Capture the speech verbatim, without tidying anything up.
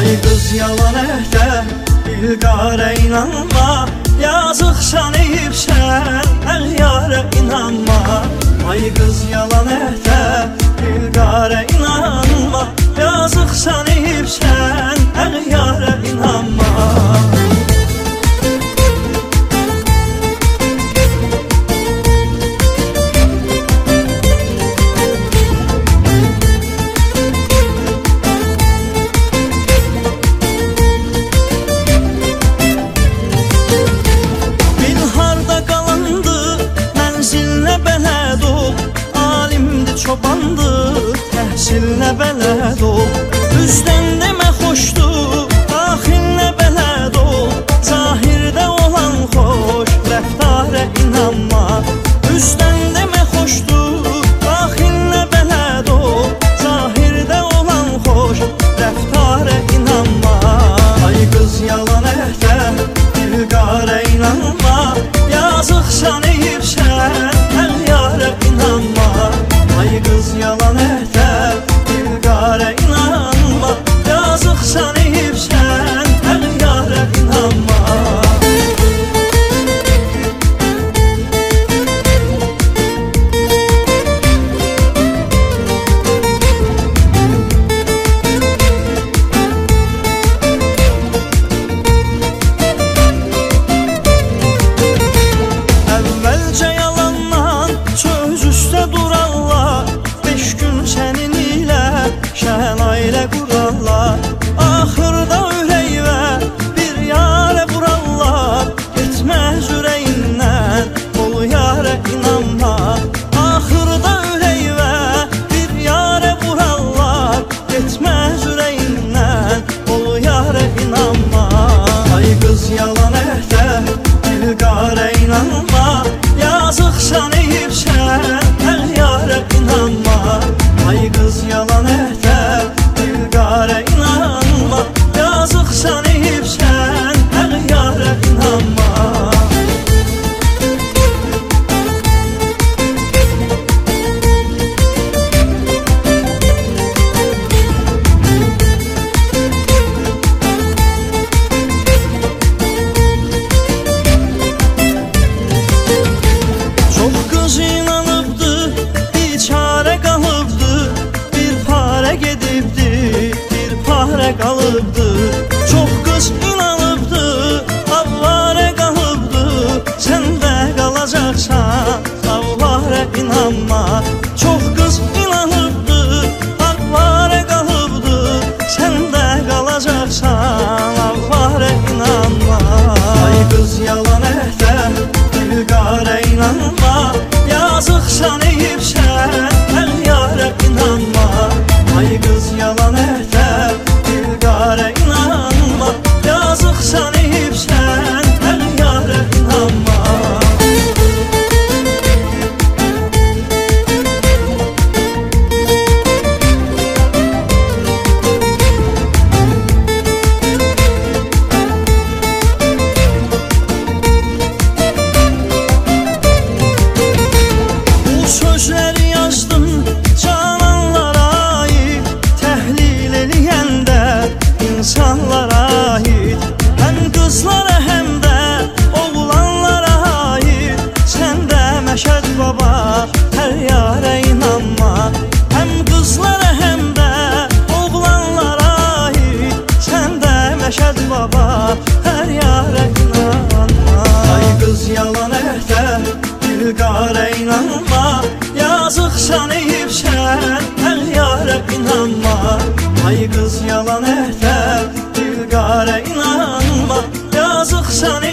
Ay qız yalan əhdə, Dilqarə inanma, yazıq şan eyibsən, əğyarə inanma. Ay qız yalan əhdə, Dilqarə inanma, yazıq şan eyibsən, əğyarə inanma. Çobandır, təhsilinə bələd ol, üzdən demə xoşdur, daxilinə bələd ol. Zahirdə olan xoş, rəftarə inanma, üzdən demə xoşdur, daxilinə bələd ol. Zahirdə olan xoş, rəftarə inanma. Ay qız yalan əhdə, Dilqarə inanma, yazıq şan eyibsən, əğyarə inanma. Ay qız yalan əhdə, Dilqarə inanma, yazıq şan eyibsən, əğyarə inanma. Əvvəlcə yalandan söz üstə durarlar, beş gün sənin ilə şən ailə qurarlar. Axırda ürəyvə bir yarə vurarlar, etməz ürəyindən, ol yarə inanma. Axırda ürəyvə bir yarə vurarlar, etməz ürəyindən, ol yarə inanma. Ay qız yalan əhdə, Dilqarə inanma, yazıq şan eyibsən, əğyarə inanma. Ay qız yalan əhdə, Dilqarə inanma, yazıq şan eyibsən, əğyarə inanma. Qalıbdı, çox qız inanıbdı, avvarə qalıbdı, sən də qalacaqsan, avvarə inanma. Çox qız inanıbdı, avvarə qalıbdı, sən də qalacaqsan, avvarə inanma. Ay qız yalan əhdə, Dilqarə inanma, yazıq şan eyibsən, əğyarə inanma. Ay qız yalan əhdə, Dilqarə inanma, yazıq şan eyibsən, əğyarə inanma. Bu sözləri yazdım cananlara aid, təhlil eləyəndə insanlara aid. Həm qızlara həm də oğlanlara aid, sən də Məşəd baba, hər yarə inanma. Həm qızlara həm də oğlanlara aid, sən də Məşəd baba, hər yarə inanma. Ay qız yalan əhdə, Dilqarə inanma, yazıq şan eyibsən, əğyarə inanma. Ay qız yalan əhdə, Dilqarə inanma, yazıq şan